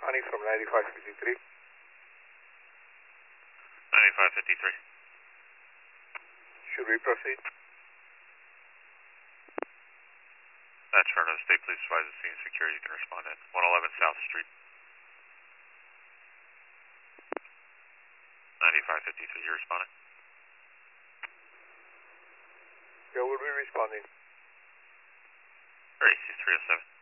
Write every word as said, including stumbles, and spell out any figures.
Honey from ninety-five fifty-three. ninety-five fifty-three. Should we proceed? That's Fernando State Police advises scene security. You can respond in one eleven South Street. ninety-five fifty-three, you responding? Yeah, we'll be responding. Ready, three oh seven.